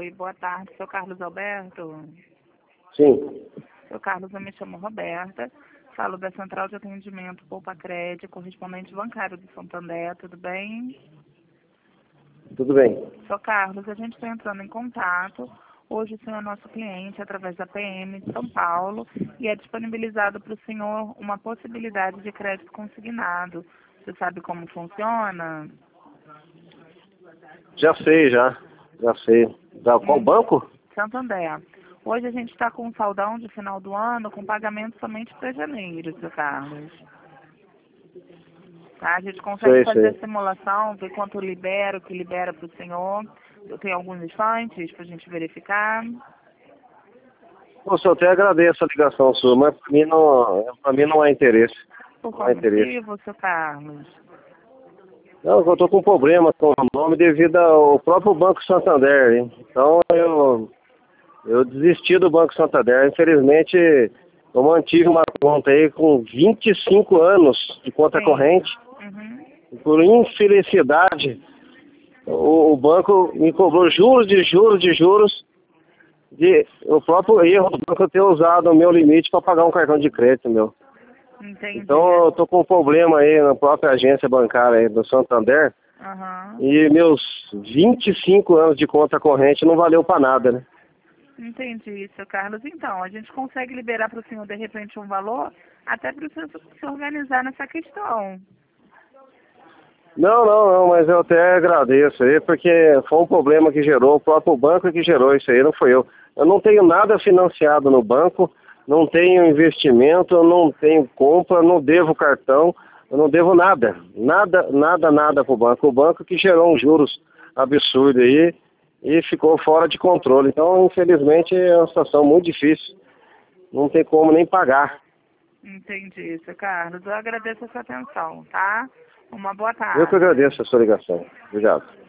Oi, boa tarde, seu Carlos Alberto. Sim, Seu Carlos, eu me chamo Roberta, falo da Central de Atendimento Poupa Crédito, correspondente bancário do Santander, tudo bem? tudo bem. Seu Carlos, a gente está entrando em contato. Hoje o senhor é nosso cliente através da PM de São Paulo e é disponibilizado para o senhor uma possibilidade de crédito consignado. Você sabe como funciona? Já sei, já sei. Da qual banco? Santander. Hoje a gente está com um saldão de final do ano com pagamento somente para janeiro, seu Carlos. Tá? A gente consegue fazer a Sei. simulação, ver quanto libera, o que libera para o senhor. Eu tenho alguns instantes para a gente verificar. Poxa, eu até agradeço a ligação sua, mas pra mim não há interesse. Por Não qual há interesse. motivo, seu Carlos? Não, eu tô com problema com o nome devido ao próprio Banco Santander, hein? Então eu desisti do Banco Santander. Infelizmente, eu mantive uma conta aí com 25 anos de conta Sim. corrente. Uhum. E por infelicidade, o banco me cobrou juros de juros de juros de o próprio erro do banco ter usado o meu limite para pagar um cartão de crédito meu. Entendi. Então eu tô com um problema aí na própria agência bancária aí do Santander Aham. e meus 25 anos de conta corrente não valeu para nada, né? Entendi, seu Carlos. Então, a gente consegue liberar para o senhor, de repente, um valor até para o senhor se organizar nessa questão. Não, mas eu até agradeço aí, porque foi um problema que gerou, o próprio banco que gerou isso aí, não foi eu. Eu não tenho nada financiado no banco, não tenho investimento, eu não tenho compra, não devo cartão, eu não devo nada. Nada pro banco. O banco que gerou uns juros absurdos aí e ficou fora de controle. Então, infelizmente, é uma situação muito difícil. Não tem como nem pagar. Entendi, seu Carlos. Eu agradeço a sua atenção, tá? Uma boa Eu que tarde. agradeço a sua ligação. Obrigado.